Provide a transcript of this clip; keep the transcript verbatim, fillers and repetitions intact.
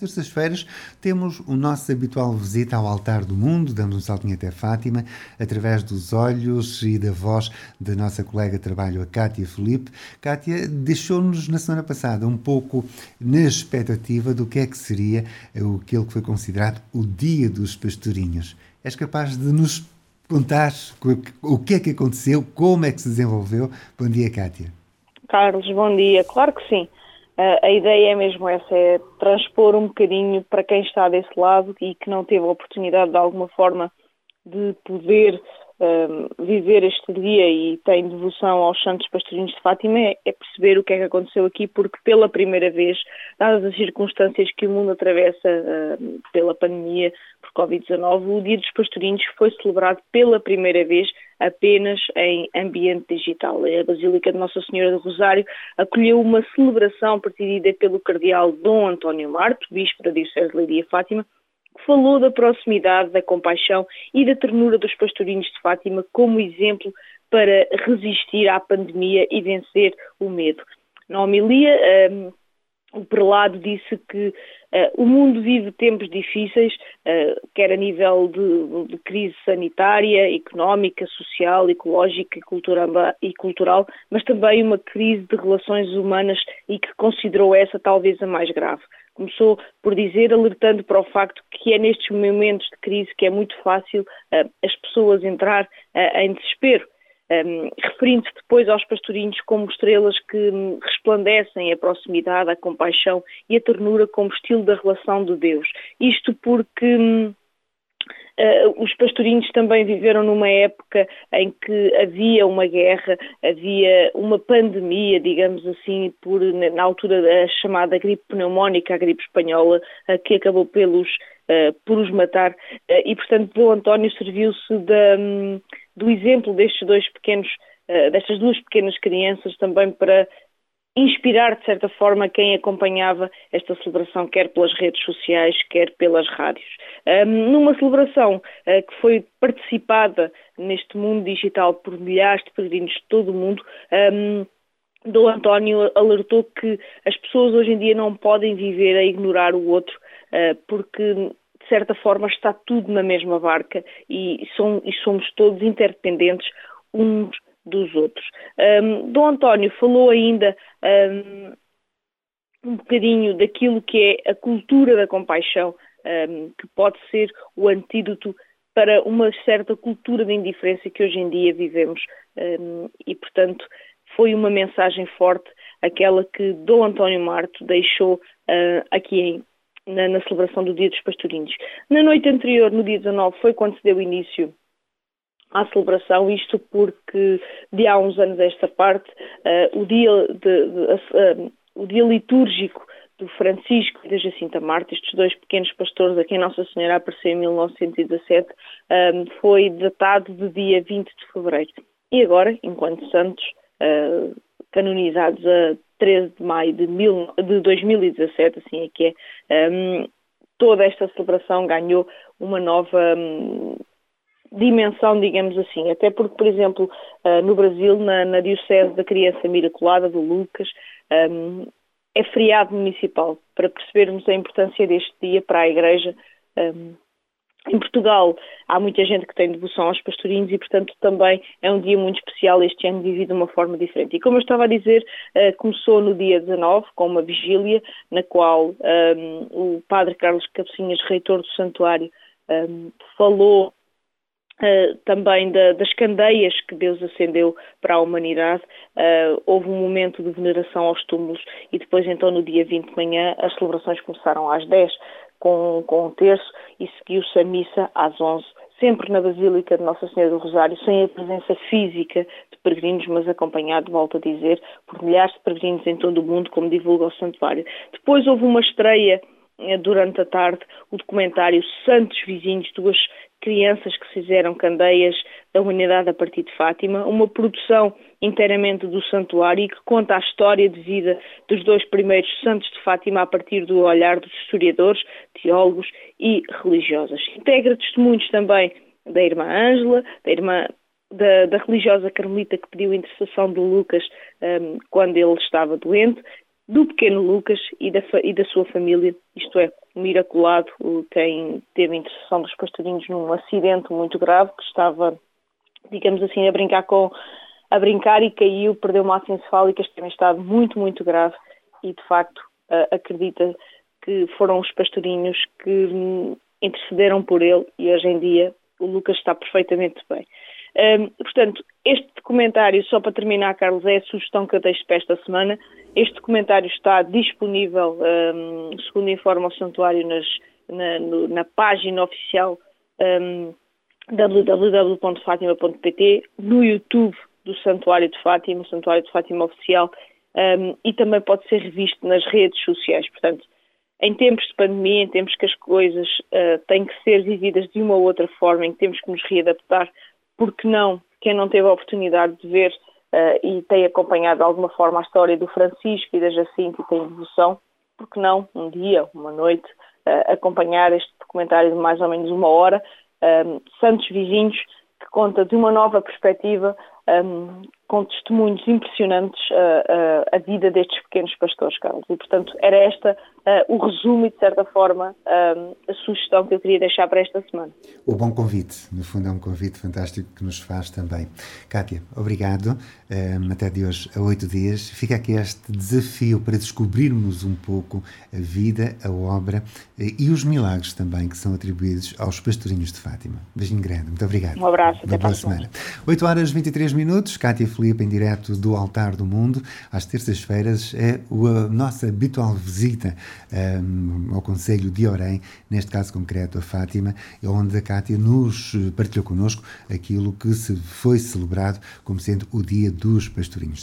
terças-feiras temos o nosso habitual visita ao altar do mundo, dando um saltinho até Fátima, através dos olhos e da voz da nossa colega de trabalho, a Cátia Filipe. Cátia deixou-nos na semana passada um pouco na expectativa do que é que seria aquilo que foi considerado o Dia dos Pastorinhos. És capaz de nos contar o que é que aconteceu, como é que se desenvolveu? Bom dia, Cátia. Carlos, bom dia. Claro que sim. Uh, a ideia é mesmo essa, é transpor um bocadinho para quem está desse lado e que não teve a oportunidade de alguma forma de poder uh, viver este dia e tem devoção aos Santos Pastorinhos de Fátima, é, é perceber o que é que aconteceu aqui, porque pela primeira vez, dadas as circunstâncias que o mundo atravessa uh, pela pandemia por covid dezanove, o Dia dos Pastorinhos foi celebrado pela primeira vez apenas em ambiente digital. A Basílica de Nossa Senhora do Rosário acolheu uma celebração presidida pelo cardeal Dom António Marto, bispo da Diocese de Leiria Fátima, que falou da proximidade, da compaixão e da ternura dos pastorinhos de Fátima como exemplo para resistir à pandemia e vencer o medo. Na homilia, um, o prelado disse que uh, o mundo vive tempos difíceis, uh, quer a nível de, de crise sanitária, económica, social, ecológica e cultural, e cultural, mas também uma crise de relações humanas e que considerou essa talvez a mais grave. Começou por dizer, alertando para o facto que é nestes momentos de crise que é muito fácil uh, as pessoas entrar uh, em desespero. Um, referindo-se depois aos pastorinhos como estrelas que um, resplandecem a proximidade, a compaixão e a ternura como estilo da relação de Deus. Isto porque um, uh, os pastorinhos também viveram numa época em que havia uma guerra, havia uma pandemia, digamos assim, por, na altura da chamada gripe pneumónica, a gripe espanhola, uh, que acabou pelos, uh, por os matar, uh, e portanto Dom António serviu-se da... Um, do exemplo destes dois pequenos, uh, destas duas pequenas crianças também para inspirar, de certa forma, quem acompanhava esta celebração, quer pelas redes sociais, quer pelas rádios. Um, numa celebração uh, que foi participada neste mundo digital por milhares de peregrinos de todo o mundo, um, Dom António alertou que as pessoas hoje em dia não podem viver a ignorar o outro, uh, porque de certa forma está tudo na mesma barca e, som, e somos todos interdependentes uns dos outros. Um, Dom António falou ainda um, um bocadinho daquilo que é a cultura da compaixão, um, que pode ser o antídoto para uma certa cultura de indiferença que hoje em dia vivemos, um, e portanto foi uma mensagem forte aquela que Dom António Marto deixou uh, aqui em Na, na celebração do Dia dos Pastorinhos. Na noite anterior, no dia dezanove, foi quando se deu início à celebração, isto porque de há uns anos a esta parte, uh, o, dia de, de, uh, o dia litúrgico do Francisco e da Jacinta Marta, estes dois pequenos pastores a quem Nossa Senhora apareceu em mil novecentos e dezassete, um, foi datado de dia vinte de fevereiro. E agora, enquanto santos, uh, canonizados a treze de maio de, mil, de dois mil e dezassete, assim é que é, um, toda esta celebração ganhou uma nova um, dimensão, digamos assim, até porque, por exemplo, uh, no Brasil, na, na Diocese da Criança Miraculada, do Lucas, um, é feriado municipal, para percebermos a importância deste dia para a Igreja. Um, Em Portugal há muita gente que tem devoção aos pastorinhos e, portanto, também é um dia muito especial este ano, vivido de uma forma diferente. E como eu estava a dizer, começou no dia dezanove, com uma vigília, na qual um, o padre Carlos Cabecinhas, reitor do santuário, um, falou uh, também da, das candeias que Deus acendeu para a humanidade. Uh, houve um momento de veneração aos túmulos e depois, então, no dia vinte de manhã, as celebrações começaram às dez, com, com o terço, e seguiu-se a missa às onze, sempre na Basílica de Nossa Senhora do Rosário, sem a presença física de peregrinos, mas acompanhado, volto a dizer, por milhares de peregrinos em todo o mundo, como divulga o santuário. Depois houve uma estreia durante a tarde, o documentário Santos Vizinhos, duas crianças que fizeram candeias da humanidade a partir de Fátima, uma produção inteiramente do santuário e que conta a história de vida dos dois primeiros santos de Fátima a partir do olhar dos historiadores, teólogos e religiosas. Integra testemunhos também da irmã Ângela, da irmã da, da religiosa carmelita que pediu a intercessão de Lucas um, quando ele estava doente, do pequeno Lucas e da, e da sua família, isto é, Miraculado, quem teve a intercessão dos pastorinhos num acidente muito grave, que estava, digamos assim, a brincar com a brincar e caiu, perdeu massa encefálica, esteve em estado muito, muito grave e, de facto, acredita que foram os pastorinhos que intercederam por ele e, hoje em dia, o Lucas está perfeitamente bem. Um, portanto, este documentário, só para terminar, Carlos, é a sugestão que eu deixo para esta semana. Este documentário está disponível, um, segundo informa o Santuário, nas, na, no, na página oficial um, w w w ponto fatima ponto p t, no YouTube do Santuário de Fátima, Santuário de Fátima Oficial, um, e também pode ser revisto nas redes sociais. Portanto, em tempos de pandemia, em tempos que as coisas uh, têm que ser vividas de uma ou outra forma, em que temos que nos readaptar, porque não, quem não teve a oportunidade de ver uh, e tem acompanhado de alguma forma a história do Francisco e da Jacinta e tem devoção, porque não, um dia, uma noite, uh, acompanhar este documentário de mais ou menos uma hora, um, Santos Vizinhos, que conta de uma nova perspectiva, um, com testemunhos impressionantes, uh, uh, a vida destes pequenos pastores, Carlos. E, portanto, era esta uh, o resumo e, de certa forma, um, a sugestão que eu queria deixar para esta semana. O bom convite, no fundo é um convite fantástico que nos faz também. Cátia, obrigado. Um, até de hoje a oito dias. Fica aqui este desafio para descobrirmos um pouco a vida, a obra e os milagres também que são atribuídos aos pastorinhos de Fátima. Beijinho grande. Muito obrigado. Um abraço. Uma boa semana. oito horas e vinte e três minutos. Cátia Filipe em direto do Altar do Mundo. Às terças-feiras é a nossa habitual visita um, ao Concelho de Orém, neste caso concreto a Fátima, onde a Cátia nos partilhou connosco aquilo que se foi celebrado como sendo o Dia dos Pastorinhos.